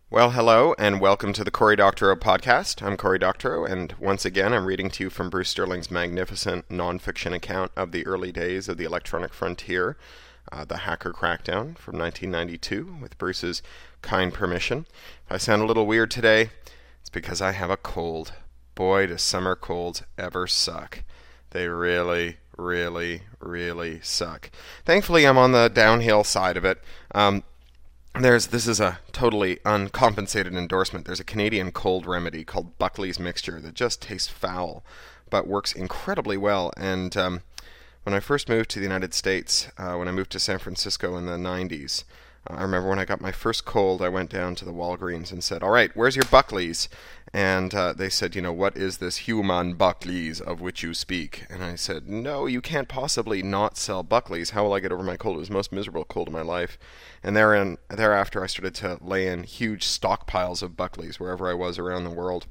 Well, hello, and welcome to the Cory Doctorow podcast. I'm Cory Doctorow, and once again, I'm reading to you from Bruce Sterling's magnificent nonfiction account of the early days of the electronic frontier, the hacker crackdown from 1992, with Bruce's kind permission. If I sound a little weird today, it's because I have a cold. Boy, do summer colds ever suck. They really, really suck. Thankfully, I'm on the downhill side of it. This is a totally uncompensated endorsement. There's a Canadian cold remedy called Buckley's Mixture that just tastes foul, but works incredibly well. And when I first moved to the United States, when I moved to San Francisco in the 90s, I remember when I got my first cold, I went down to the Walgreens and said, "All right, where's your Buckley's?" And they said, "What is this human Buckley's of which you speak?" And I said, "No, you can't possibly not sell Buckley's. How will I get over my cold?" It was the most miserable cold of my life. And thereafter, I started to lay in huge stockpiles of Buckley's wherever I was around the world.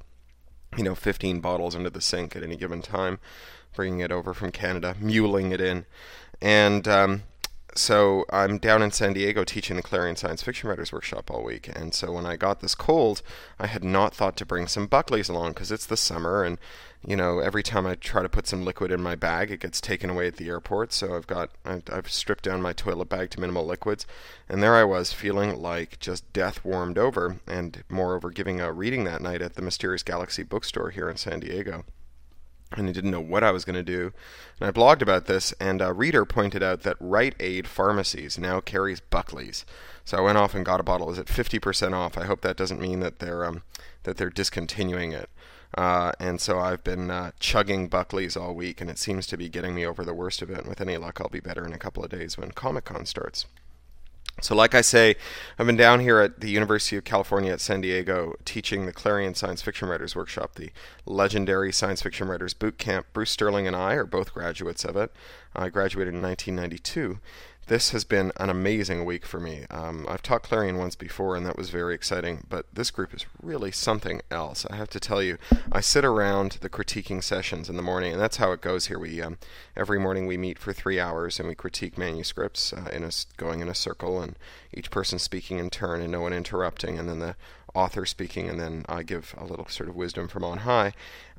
15 bottles into the sink at any given time, bringing it over from Canada, muling it in. And so I'm down in San Diego teaching the Clarion Science Fiction Writers Workshop all week, and so when I got this cold, I had not thought to bring some Buckley's along because it's the summer, and every time I try to put some liquid in my bag, it gets taken away at the airport. So I've stripped down my toilet bag to minimal liquids, and there I was feeling like just death warmed over, and moreover giving a reading that night at the Mysterious Galaxy bookstore here in San Diego. And I didn't know what I was going to do. And I blogged about this, and a reader pointed out that Rite Aid Pharmacies now carries Buckley's. So I went off and got a bottle. It was at 50% off. I hope that doesn't mean that they're discontinuing it. And so I've been chugging Buckley's all week, and it seems to be getting me over the worst of it. And with any luck, I'll be better in a couple of days when Comic-Con starts. So like I say, I've been down here at the University of California at San Diego teaching the Clarion Science Fiction Writers Workshop, the legendary science fiction writers boot camp. Bruce Sterling and I are both graduates of it. I graduated in 1992. This has been an amazing week for me. I've taught Clarion once before, and that was very exciting, but this group is really something else. I have to tell you, I sit around the critiquing sessions in the morning, and that's how it goes here. We every morning we meet for 3 hours, and we critique manuscripts going in a circle, and each person speaking in turn and no one interrupting, and then the author speaking, and then I give a little sort of wisdom from on high.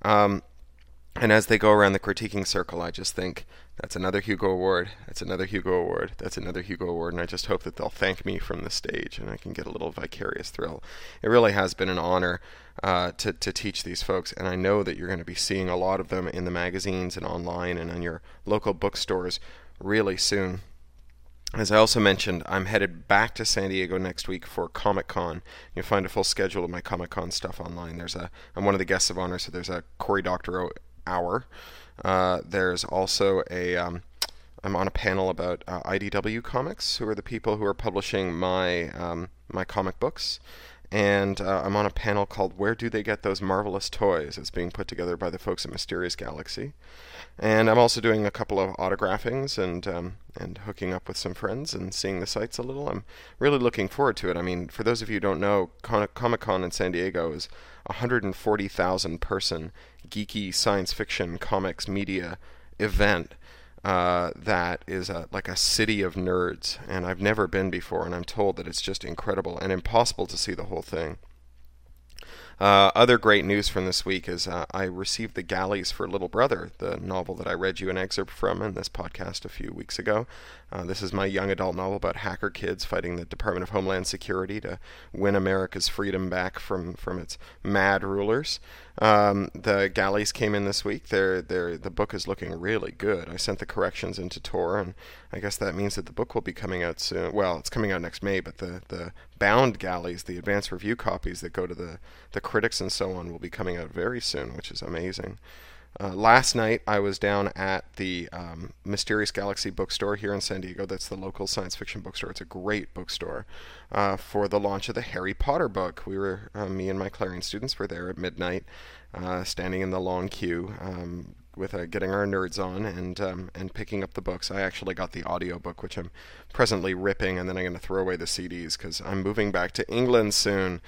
And as they go around the critiquing circle, I just think, that's another Hugo Award, that's another Hugo Award, that's another Hugo Award, and I just hope that they'll thank me from the stage and I can get a little vicarious thrill. It really has been an honor to teach these folks, and I know that you're going to be seeing a lot of them in the magazines and online and on your local bookstores really soon. As I also mentioned, I'm headed back to San Diego next week for Comic-Con. You'll find a full schedule of my Comic-Con stuff online. I'm one of the guests of honor, so there's a Cory Doctorow hour. There's also I'm on a panel about IDW Comics, who are the people who are publishing my comic books. And I'm on a panel called Where Do They Get Those Marvelous Toys? It's being put together by the folks at Mysterious Galaxy. And I'm also doing a couple of autographings and hooking up with some friends and seeing the sites a little. I'm really looking forward to it. I mean, for those of you who don't know, Comic-Con in San Diego is a 140,000 person geeky science fiction comics media event that is like a city of nerds. And I've never been before, and I'm told that it's just incredible and impossible to see the whole thing. Other great news from this week is I received the galleys for Little Brother, the novel that I read you an excerpt from in this podcast a few weeks ago. This is my young adult novel about hacker kids fighting the Department of Homeland Security to win America's freedom back from its mad rulers. The galleys came in this week. The book is looking really good. I sent the corrections into Tor, and I guess that means that the book will be coming out soon. Well, it's coming out next May, but the bound galleys, the advanced review copies that go to the critics and so on, will be coming out very soon, which is amazing. Last night, I was down at the Mysterious Galaxy bookstore here in San Diego. That's the local science fiction bookstore. It's a great bookstore for the launch of the Harry Potter book. Me and my Clarion students were there at midnight, standing in the long queue with getting our nerds on and picking up the books. I actually got the audiobook, which I'm presently ripping, and then I'm going to throw away the CDs because I'm moving back to England soon.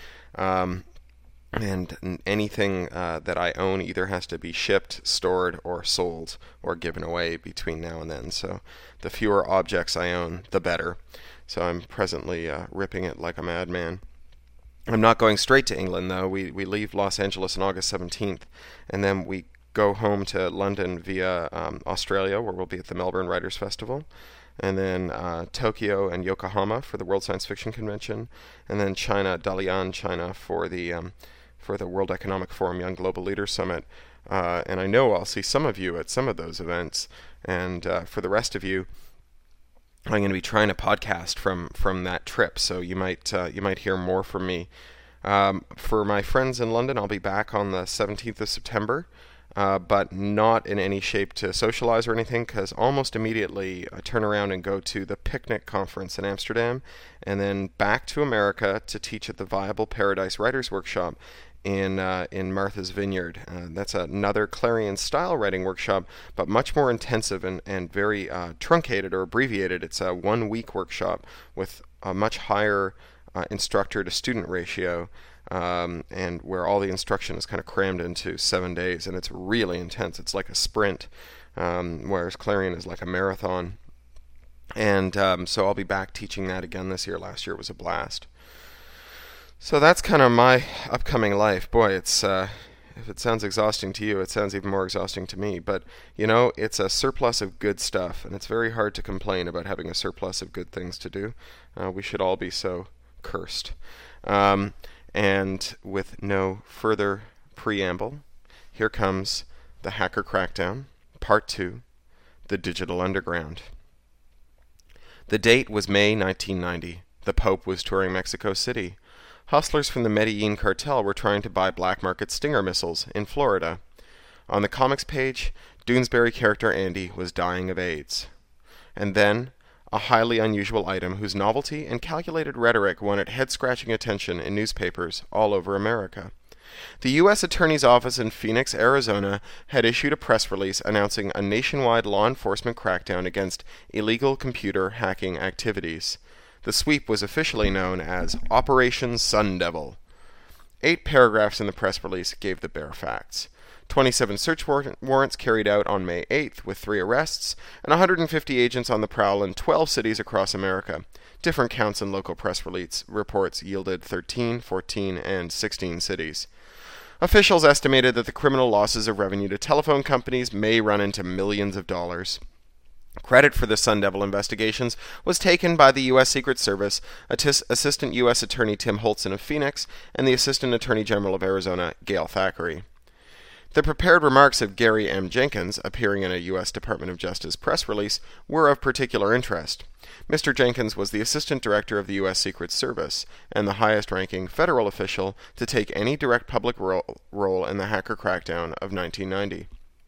And anything that I own either has to be shipped, stored, or sold, or given away between now and then. So the fewer objects I own, the better. So I'm presently ripping it like a madman. I'm not going straight to England, though. We leave Los Angeles on August 17th, and then we go home to London via Australia, where we'll be at the Melbourne Writers' Festival, and then Tokyo and Yokohama for the World Science Fiction Convention, and then China, Dalian, China, for the World Economic Forum Young Global Leaders Summit. And I know I'll see some of you at some of those events, and for the rest of you, I'm going to be trying to podcast from that trip, so you might hear more from me. For my friends in London, I'll be back on the 17th of September, but not in any shape to socialize or anything, because almost immediately I turn around and go to the Picnic Conference in Amsterdam, and then back to America to teach at the Viable Paradise Writers Workshop in Martha's Vineyard. That's another Clarion-style writing workshop, but much more intensive and very truncated or abbreviated. It's a 1-week workshop with a much higher instructor-to-student ratio, and where all the instruction is kind of crammed into 7 days, and it's really intense. It's like a sprint, whereas Clarion is like a marathon. And so I'll be back teaching that again this year. Last year was a blast. So that's kind of my upcoming life. Boy, it's if it sounds exhausting to you, it sounds even more exhausting to me. But, it's a surplus of good stuff, and it's very hard to complain about having a surplus of good things to do. We should all be so cursed. And with no further preamble, here comes the Hacker Crackdown, Part 2, The Digital Underground. The date was May 1990. The Pope was touring Mexico City. Hustlers from the Medellin cartel were trying to buy black market Stinger missiles in Florida. On the comics page, Doonesbury character Andy was dying of AIDS. And then, a highly unusual item whose novelty and calculated rhetoric won it head-scratching attention in newspapers all over America. The U.S. Attorney's Office in Phoenix, Arizona, had issued a press release announcing a nationwide law enforcement crackdown against illegal computer hacking activities. The sweep was officially known as Operation Sun Devil. 8 paragraphs in the press release gave the bare facts. 27 search warrants carried out on May 8th, with 3 arrests, and 150 agents on the prowl in 12 cities across America. Different counts in local press release reports yielded 13, 14, and 16 cities. Officials estimated that the criminal losses of revenue to telephone companies may run into millions of dollars. Credit for the Sun Devil investigations was taken by the U.S. Secret Service, Assistant U.S. Attorney Tim Holtzen of Phoenix, and the Assistant Attorney General of Arizona, Gail Thackeray. The prepared remarks of Gary M. Jenkins, appearing in a U.S. Department of Justice press release, were of particular interest. Mr. Jenkins was the Assistant Director of the U.S. Secret Service, and the highest-ranking federal official to take any direct public role in the hacker crackdown of 1990.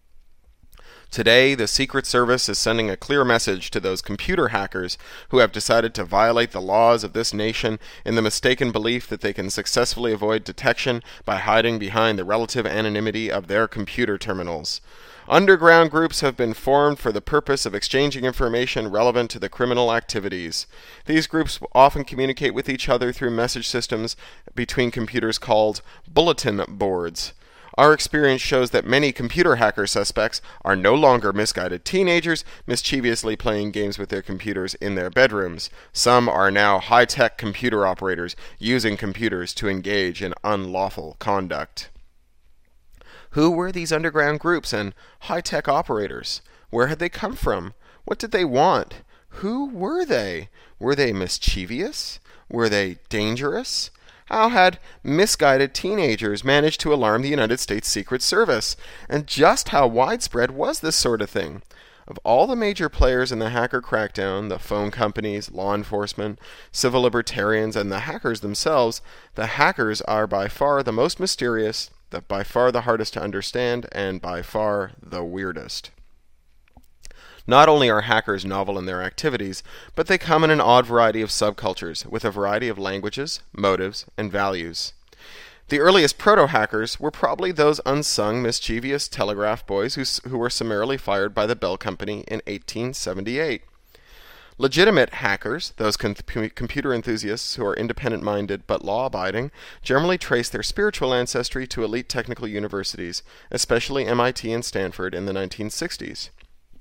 Today, the Secret Service is sending a clear message to those computer hackers who have decided to violate the laws of this nation in the mistaken belief that they can successfully avoid detection by hiding behind the relative anonymity of their computer terminals. Underground groups have been formed for the purpose of exchanging information relevant to the criminal activities. These groups often communicate with each other through message systems between computers called bulletin boards. Our experience shows that many computer hacker suspects are no longer misguided teenagers mischievously playing games with their computers in their bedrooms. Some are now high-tech computer operators using computers to engage in unlawful conduct. Who were these underground groups and high-tech operators? Where had they come from? What did they want? Who were they? Were they mischievous? Were they dangerous? How had misguided teenagers managed to alarm the United States Secret Service? And just how widespread was this sort of thing? Of all the major players in the hacker crackdown, the phone companies, law enforcement, civil libertarians, and the hackers themselves, the hackers are by far the most mysterious, by far the hardest to understand, and by far the weirdest. Not only are hackers novel in their activities, but they come in an odd variety of subcultures, with a variety of languages, motives, and values. The earliest proto-hackers were probably those unsung, mischievous telegraph boys who were summarily fired by the Bell Company in 1878. Legitimate hackers, those computer enthusiasts who are independent-minded but law-abiding, generally trace their spiritual ancestry to elite technical universities, especially MIT and Stanford in the 1960s.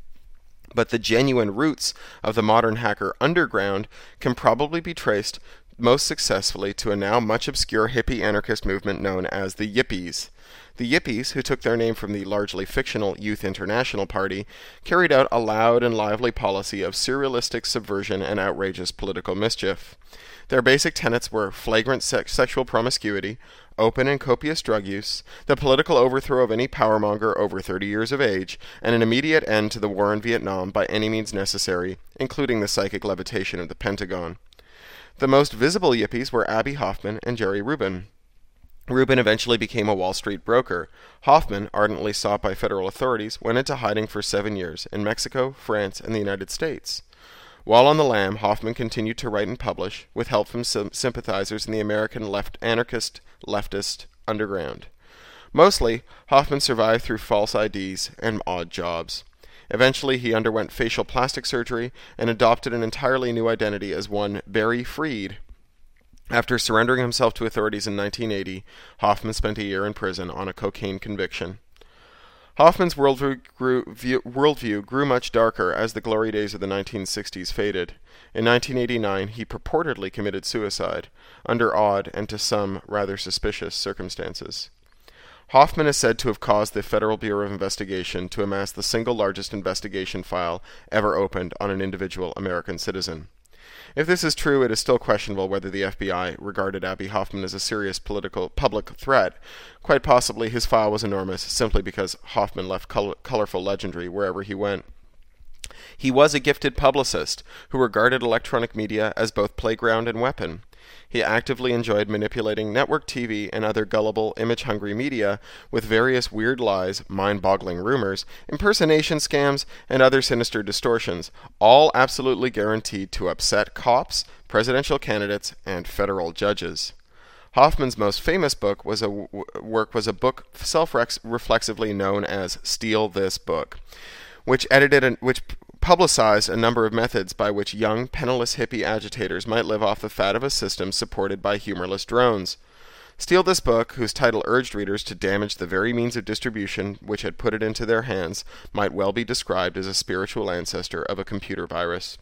But the genuine roots of the modern hacker underground can probably be traced most successfully to a now much obscure hippie anarchist movement known as the Yippies. The Yippies, who took their name from the largely fictional Youth International Party, carried out a loud and lively policy of surrealistic subversion and outrageous political mischief. Their basic tenets were flagrant sexual promiscuity, open and copious drug use, the political overthrow of any powermonger over 30 years of age, and an immediate end to the war in Vietnam by any means necessary, including the psychic levitation of the Pentagon. The most visible Yippies were Abbie Hoffman and Jerry Rubin. Rubin eventually became a Wall Street broker. Hoffman, ardently sought by federal authorities, went into hiding for 7 years in Mexico, France, and the United States. While on the lam, Hoffman continued to write and publish, with help from sympathizers in the American anarchist leftist underground. Mostly, Hoffman survived through false IDs and odd jobs. Eventually, he underwent facial plastic surgery and adopted an entirely new identity as one Barry Freed. After surrendering himself to authorities in 1980, Hoffman spent a year in prison on a cocaine conviction. Hoffman's worldview grew much darker as the glory days of the 1960s faded. In 1989, he purportedly committed suicide, under odd and to some rather suspicious circumstances. Hoffman is said to have caused the Federal Bureau of Investigation to amass the single largest investigation file ever opened on an individual American citizen. If this is true, it is still questionable whether the FBI regarded Abbie Hoffman as a serious public threat. Quite possibly his file was enormous simply because Hoffman left colorful legendary wherever he went. He was a gifted publicist who regarded electronic media as both playground and weapon. He actively enjoyed manipulating network TV and other gullible, image-hungry media with various weird lies, mind-boggling rumors, impersonation scams, and other sinister distortions, all absolutely guaranteed to upset cops, presidential candidates, and federal judges. Hoffman's most famous book was a book self-reflexively known as Steal This Book, which publicized a number of methods by which young, penniless hippie agitators might live off the fat of a system supported by humorless drones. Steal This Book, whose title urged readers to damage the very means of distribution which had put it into their hands, might well be described as a spiritual ancestor of a computer virus.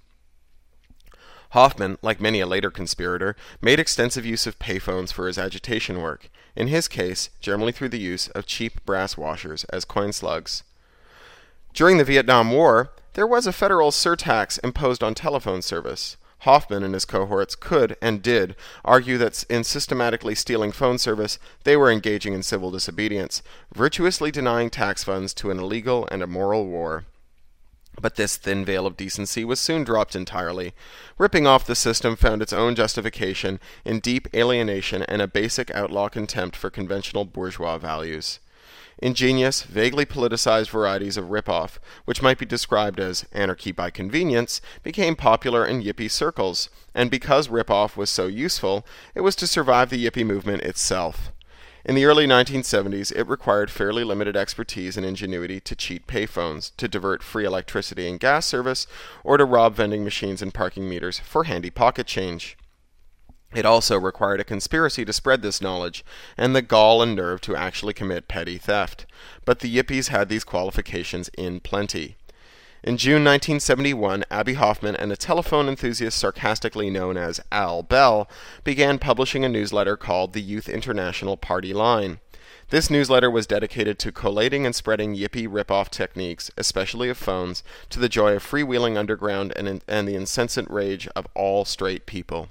Hoffman, like many a later conspirator, made extensive use of payphones for his agitation work, in his case, generally through the use of cheap brass washers as coin slugs. During the Vietnam War, there was a federal surtax imposed on telephone service. Hoffman and his cohorts could, and did, argue that in systematically stealing phone service, they were engaging in civil disobedience, virtuously denying tax funds to an illegal and immoral war. But this thin veil of decency was soon dropped entirely. Ripping off the system found its own justification in deep alienation and a basic outlaw contempt for conventional bourgeois values. Ingenious, vaguely politicized varieties of rip-off, which might be described as anarchy by convenience, became popular in Yippie circles, and because rip-off was so useful, it was to survive the Yippie movement itself. In the early 1970s, it required fairly limited expertise and ingenuity to cheat payphones, to divert free electricity and gas service, or to rob vending machines and parking meters for handy pocket change. It also required a conspiracy to spread this knowledge, and the gall and nerve to actually commit petty theft. But the Yippies had these qualifications in plenty. In June 1971, Abbie Hoffman and a telephone enthusiast sarcastically known as Al Bell began publishing a newsletter called the Youth International Party Line. This newsletter was dedicated to collating and spreading Yippie rip-off techniques, especially of phones, to the joy of freewheeling underground and the insensate rage of all straight people.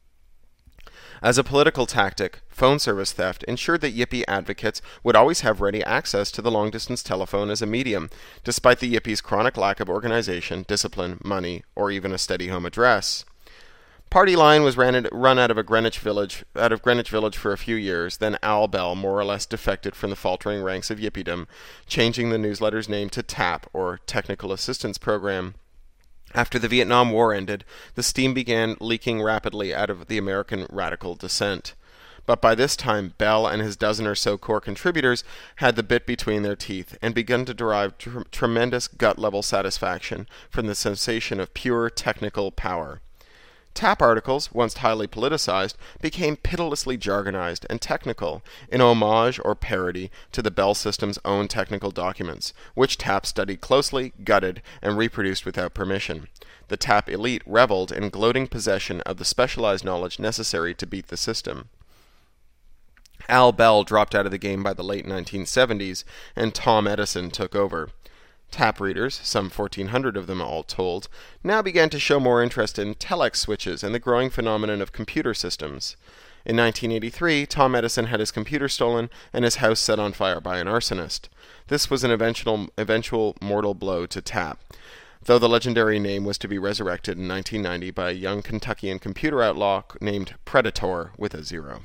As a political tactic, phone service theft ensured that Yippie advocates would always have ready access to the long-distance telephone as a medium, despite the Yippies' chronic lack of organization, discipline, money, or even a steady home address. Party Line was run out of Greenwich Village for a few years, then Al Bell more or less defected from the faltering ranks of Yippiedom, changing the newsletter's name to TAP, or Technical Assistance Program. After the Vietnam War ended, the steam began leaking rapidly out of the American radical dissent. But by this time, Bell and his dozen or so core contributors had the bit between their teeth and begun to derive tremendous gut-level satisfaction from the sensation of pure technical power. TAP articles, once highly politicized, became pitilessly jargonized and technical, in homage or parody to the Bell System's own technical documents, which TAP studied closely, gutted, and reproduced without permission. The TAP elite reveled in gloating possession of the specialized knowledge necessary to beat the system. Al Bell dropped out of the game by the late 1970s, and Tom Edison took over. TAP readers, some 1,400 of them all told, now began to show more interest in telex switches and the growing phenomenon of computer systems. In 1983, Tom Edison had his computer stolen and his house set on fire by an arsonist. This was an eventual mortal blow to TAP, though the legendary name was to be resurrected in 1990 by a young Kentuckian computer outlaw named Predator with a 0.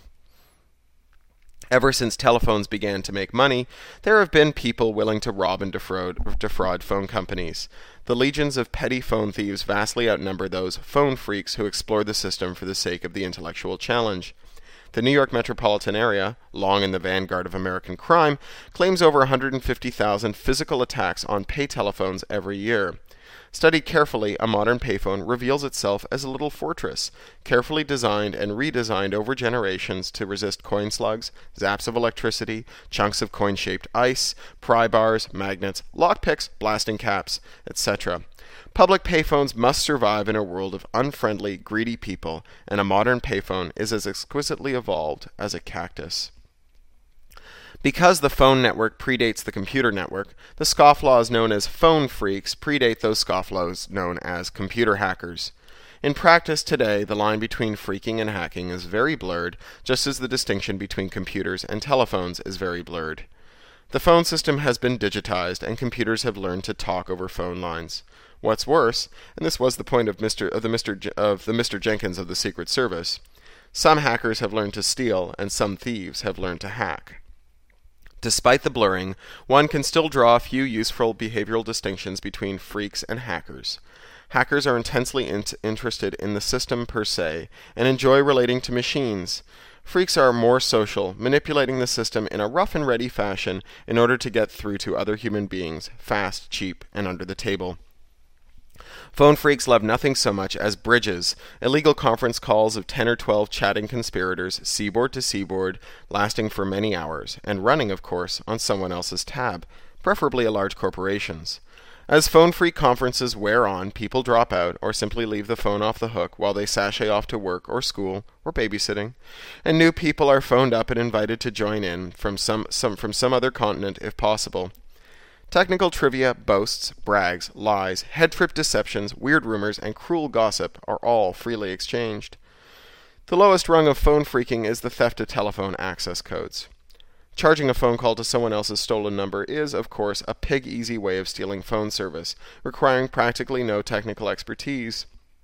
Ever since telephones began to make money, there have been people willing to rob and defraud phone companies. The legions of petty phone thieves vastly outnumber those phone freaks who explore the system for the sake of the intellectual challenge. The New York metropolitan area, long in the vanguard of American crime, claims over 150,000 physical attacks on pay telephones every year. Studied carefully, a modern payphone reveals itself as a little fortress, carefully designed and redesigned over generations to resist coin slugs, zaps of electricity, chunks of coin-shaped ice, pry bars, magnets, lockpicks, blasting caps, etc. Public payphones must survive in a world of unfriendly, greedy people, and a modern payphone is as exquisitely evolved as a cactus. Because the phone network predates the computer network, the scofflaws known as phone freaks predate those scofflaws known as computer hackers. In practice today, the line between freaking and hacking is very blurred, just as the distinction between computers and telephones is very blurred. The phone system has been digitized, and computers have learned to talk over phone lines. What's worse, and this was the point of the Mr. Jenkins of the Secret Service, some hackers have learned to steal, and some thieves have learned to hack. Despite the blurring, one can still draw a few useful behavioral distinctions between freaks and hackers. Hackers are intensely interested in the system per se, and enjoy relating to machines. Freaks are more social, manipulating the system in a rough and ready fashion in order to get through to other human beings, fast, cheap, and under the table. Phone freaks love nothing so much as bridges, illegal conference calls of 10 or 12 chatting conspirators, seaboard to seaboard, lasting for many hours, and running, of course, on someone else's tab, preferably a large corporation's. As phone freak conferences wear on, people drop out or simply leave the phone off the hook while they sashay off to work or school or babysitting, and new people are phoned up and invited to join in from some other continent if possible. Technical trivia, boasts, brags, lies, head-trip deceptions, weird rumors, and cruel gossip are all freely exchanged. The lowest rung of phone freaking is the theft of telephone access codes. Charging a phone call to someone else's stolen number is, of course, a pig-easy way of stealing phone service, requiring practically no technical expertise.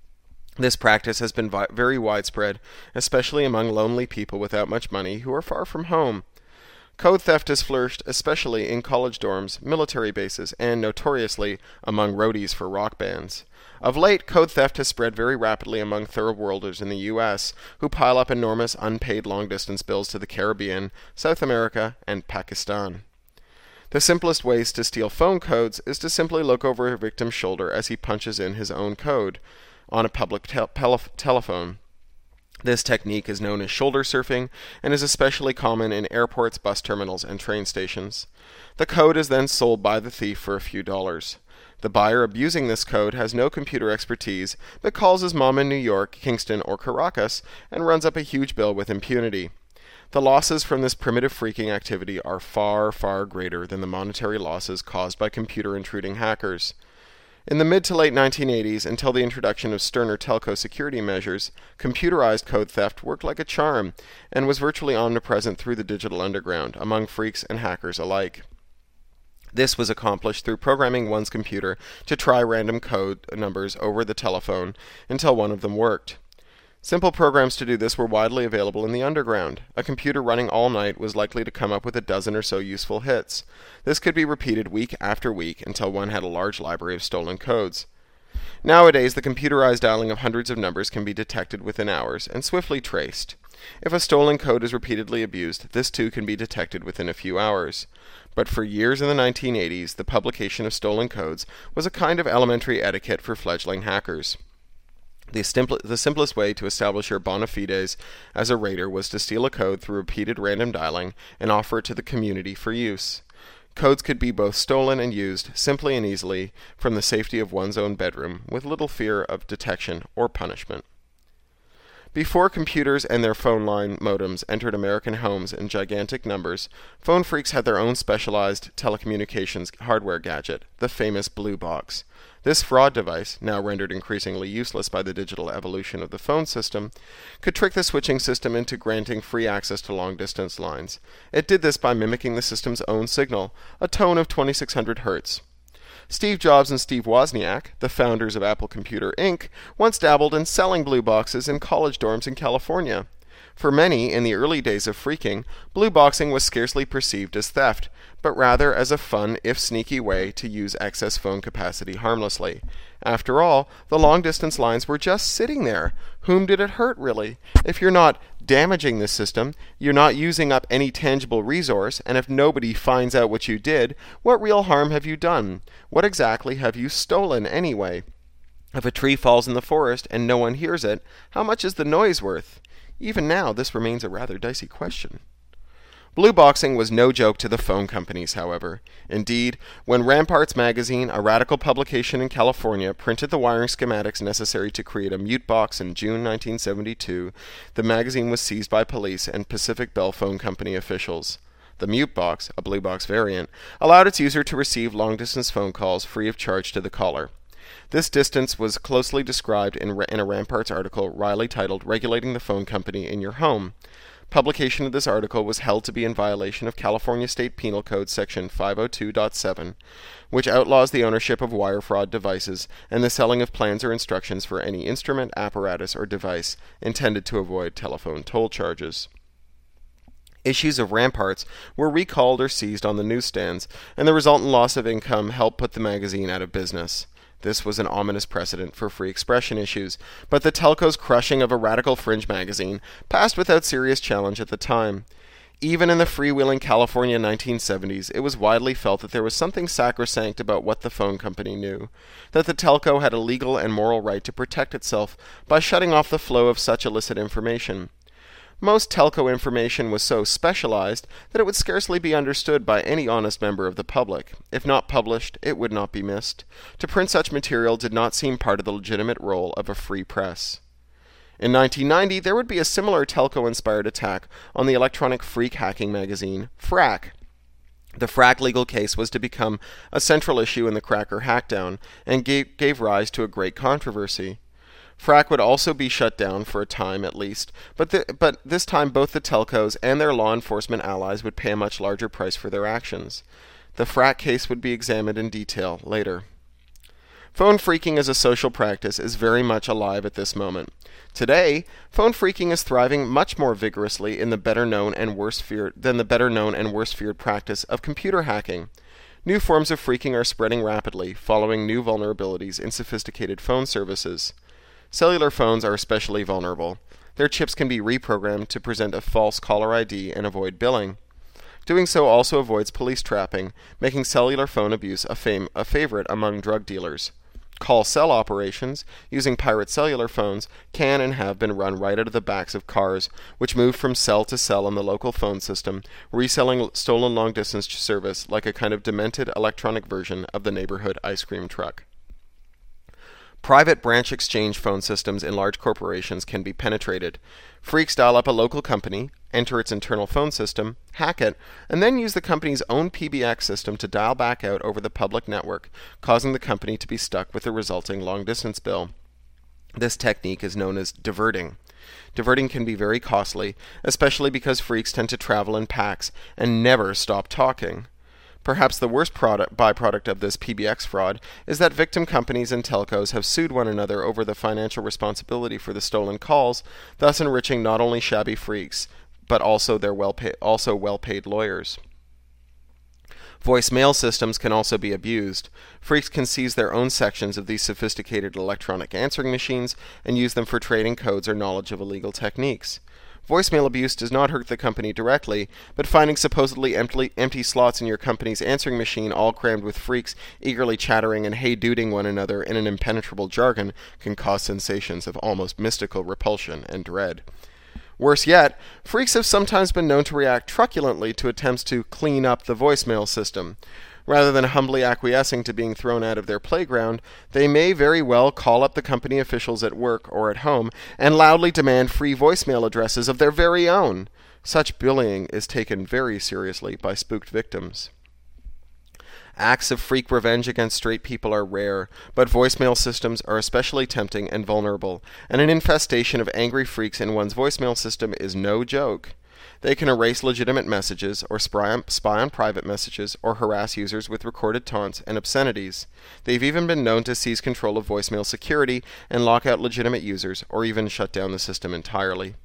This practice has been very widespread, especially among lonely people without much money who are far from home. Code theft has flourished especially in college dorms, military bases, and notoriously among roadies for rock bands. Of late, code theft has spread very rapidly among thoroughworlders in the U.S., who pile up enormous unpaid long-distance bills to the Caribbean, South America, and Pakistan. The simplest ways to steal phone codes is to simply look over a victim's shoulder as he punches in his own code on a public telephone. This technique is known as shoulder surfing and is especially common in airports, bus terminals, and train stations. The code is then sold by the thief for a few dollars. The buyer abusing this code has no computer expertise, but calls his mom in New York, Kingston, or Caracas and runs up a huge bill with impunity. The losses from this primitive freaking activity are far, far greater than the monetary losses caused by computer intruding hackers. In the mid to late 1980s, until the introduction of sterner telco security measures, computerized code theft worked like a charm and was virtually omnipresent through the digital underground, among freaks and hackers alike. This was accomplished through programming one's computer to try random code numbers over the telephone until one of them worked. Simple programs to do this were widely available in the underground. A computer running all night was likely to come up with a dozen or so useful hits. This could be repeated week after week until one had a large library of stolen codes. Nowadays, the computerized dialing of hundreds of numbers can be detected within hours and swiftly traced. If a stolen code is repeatedly abused, this too can be detected within a few hours. But for years in the 1980s, the publication of stolen codes was a kind of elementary etiquette for fledgling hackers. The simplest way to establish your bona fides as a raider was to steal a code through repeated random dialing and offer it to the community for use. Codes could be both stolen and used simply and easily from the safety of one's own bedroom, with little fear of detection or punishment. Before computers and their phone line modems entered American homes in gigantic numbers, phone phreaks had their own specialized telecommunications hardware gadget, the famous Blue Box. This fraud device, now rendered increasingly useless by the digital evolution of the phone system, could trick the switching system into granting free access to long-distance lines. It did this by mimicking the system's own signal, a tone of 2600 Hz. Steve Jobs and Steve Wozniak, the founders of Apple Computer Inc., once dabbled in selling blue boxes in college dorms in California. For many, in the early days of phreaking, blue boxing was scarcely perceived as theft, but rather as a fun, if sneaky way to use excess phone capacity harmlessly. After all, the long-distance lines were just sitting there. Whom did it hurt, really? If you're not damaging the system, you're not using up any tangible resource, and if nobody finds out what you did, what real harm have you done? What exactly have you stolen, anyway? If a tree falls in the forest and no one hears it, how much is the noise worth? Even now, this remains a rather dicey question. Blue boxing was no joke to the phone companies, however. Indeed, when Ramparts magazine, a radical publication in California, printed the wiring schematics necessary to create a mute box in June 1972, the magazine was seized by police and Pacific Bell Phone Company officials. The mute box, a blue box variant, allowed its user to receive long-distance phone calls free of charge to the caller. This distance was closely described in a Ramparts article Riley titled Regulating the Phone Company in Your Home. Publication of this article was held to be in violation of California State Penal Code Section 502.7, which outlaws the ownership of wire fraud devices and the selling of plans or instructions for any instrument, apparatus, or device intended to avoid telephone toll charges. Issues of Ramparts were recalled or seized on the newsstands, and the resultant loss of income helped put the magazine out of business. This was an ominous precedent for free expression issues, but the telco's crushing of a radical fringe magazine passed without serious challenge at the time. Even in the freewheeling California 1970s, it was widely felt that there was something sacrosanct about what the phone company knew, that the telco had a legal and moral right to protect itself by shutting off the flow of such illicit information. Most telco information was so specialized that it would scarcely be understood by any honest member of the public. If not published, it would not be missed. To print such material did not seem part of the legitimate role of a free press. In 1990, there would be a similar telco-inspired attack on the electronic phreak hacking magazine, Phrack. The Phrack legal case was to become a central issue in the Cracker hackdown and gave rise to a great controversy. Phrack would also be shut down for a time at least, but this time both the telcos and their law enforcement allies would pay a much larger price for their actions. The Phrack case would be examined in detail later. Phone phreaking as a social practice is very much alive at this moment. Today, phone phreaking is thriving much more vigorously in the better-known and worse-feared practice of computer hacking. New forms of phreaking are spreading rapidly, following new vulnerabilities in sophisticated phone services. Cellular phones are especially vulnerable. Their chips can be reprogrammed to present a false caller ID and avoid billing. Doing so also avoids police trapping, making cellular phone abuse a favorite among drug dealers. Call cell operations, using pirate cellular phones, can and have been run right out of the backs of cars, which move from cell to cell in the local phone system, reselling stolen long-distance service like a kind of demented electronic version of the neighborhood ice cream truck. Private branch exchange phone systems in large corporations can be penetrated. Phreaks dial up a local company, enter its internal phone system, hack it, and then use the company's own PBX system to dial back out over the public network, causing the company to be stuck with the resulting long-distance bill. This technique is known as diverting. Diverting can be very costly, especially because phreaks tend to travel in packs and never stop talking. Perhaps the worst byproduct of this PBX fraud is that victim companies and telcos have sued one another over the financial responsibility for the stolen calls, thus enriching not only shabby phreaks, but also their well-paid lawyers. Voicemail systems can also be abused. Phreaks can seize their own sections of these sophisticated electronic answering machines and use them for trading codes or knowledge of illegal techniques. Voicemail abuse does not hurt the company directly, but finding supposedly empty slots in your company's answering machine all crammed with freaks eagerly chattering and hey-duding one another in an impenetrable jargon can cause sensations of almost mystical repulsion and dread. Worse yet, freaks have sometimes been known to react truculently to attempts to clean up the voicemail system. Rather than humbly acquiescing to being thrown out of their playground, they may very well call up the company officials at work or at home and loudly demand free voicemail addresses of their very own. Such bullying is taken very seriously by spooked victims. Acts of freak revenge against straight people are rare, but voicemail systems are especially tempting and vulnerable, and an infestation of angry freaks in one's voicemail system is no joke. They can erase legitimate messages, or spy on private messages, or harass users with recorded taunts and obscenities. They've even been known to seize control of voicemail security and lock out legitimate users, or even shut down the system entirely.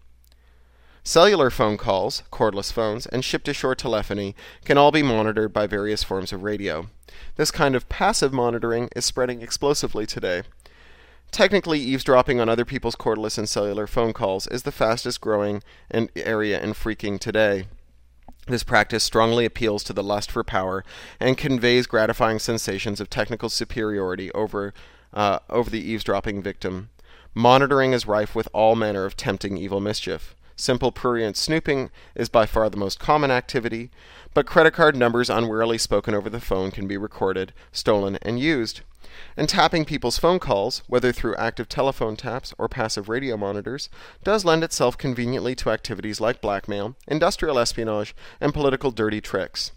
Cellular phone calls, cordless phones, and ship-to-shore telephony can all be monitored by various forms of radio. This kind of passive monitoring is spreading explosively today. Technically, eavesdropping on other people's cordless and cellular phone calls is the fastest growing area in freaking today. This practice strongly appeals to the lust for power and conveys gratifying sensations of technical superiority over the eavesdropping victim. Monitoring is rife with all manner of tempting evil mischief. Simple prurient snooping is by far the most common activity, but credit card numbers unwarily spoken over the phone can be recorded, stolen, and used. And tapping people's phone calls, whether through active telephone taps or passive radio monitors, does lend itself conveniently to activities like blackmail, industrial espionage, and political dirty tricks.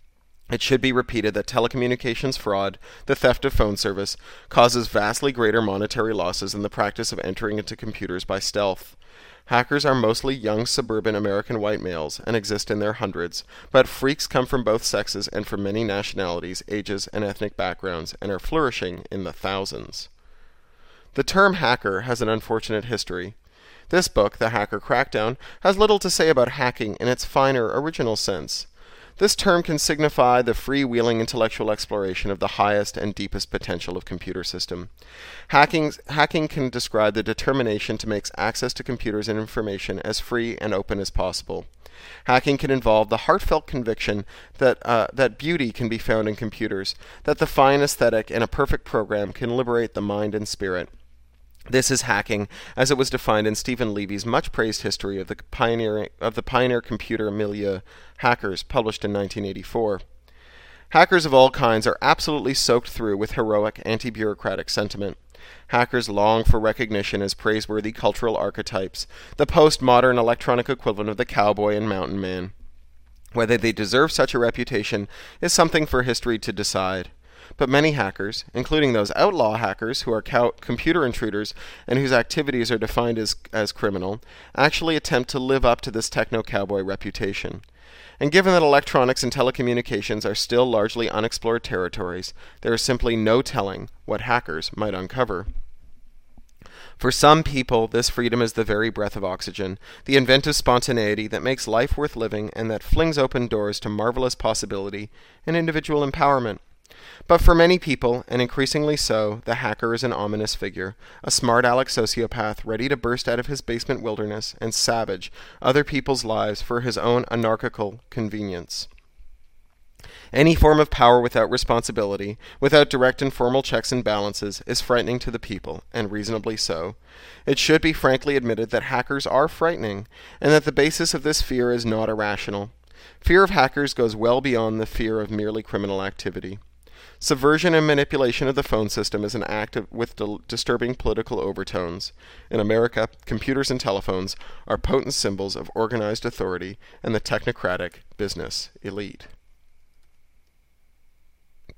It should be repeated that telecommunications fraud, the theft of phone service, causes vastly greater monetary losses than the practice of entering into computers by stealth. Hackers are mostly young suburban American white males and exist in their hundreds, but freaks come from both sexes and from many nationalities, ages, and ethnic backgrounds, and are flourishing in the thousands. The term hacker has an unfortunate history. This book, The Hacker Crackdown, has little to say about hacking in its finer, original sense. This term can signify the freewheeling intellectual exploration of the highest and deepest potential of computer system. Hacking can describe the determination to make access to computers and information as free and open as possible. Hacking can involve the heartfelt conviction that beauty can be found in computers, that the fine aesthetic in a perfect program can liberate the mind and spirit. This is hacking, as it was defined in Stephen Levy's much-praised history of the pioneer computer milieu, Hackers, published in 1984. Hackers of all kinds are absolutely soaked through with heroic anti-bureaucratic sentiment. Hackers long for recognition as praiseworthy cultural archetypes, the postmodern electronic equivalent of the cowboy and mountain man. Whether they deserve such a reputation is something for history to decide. But many hackers, including those outlaw hackers who are computer intruders and whose activities are defined as criminal, actually attempt to live up to this techno-cowboy reputation. And given that electronics and telecommunications are still largely unexplored territories, there is simply no telling what hackers might uncover. For some people, this freedom is the very breath of oxygen, the inventive spontaneity that makes life worth living and that flings open doors to marvelous possibility and individual empowerment. But for many people, and increasingly so, the hacker is an ominous figure, a smart aleck sociopath ready to burst out of his basement wilderness and savage other people's lives for his own anarchical convenience. Any form of power without responsibility, without direct and formal checks and balances, is frightening to the people, and reasonably so. It should be frankly admitted that hackers are frightening, and that the basis of this fear is not irrational. Fear of hackers goes well beyond the fear of merely criminal activity. Subversion and manipulation of the phone system is an act with disturbing political overtones. In America, computers and telephones are potent symbols of organized authority and the technocratic business elite.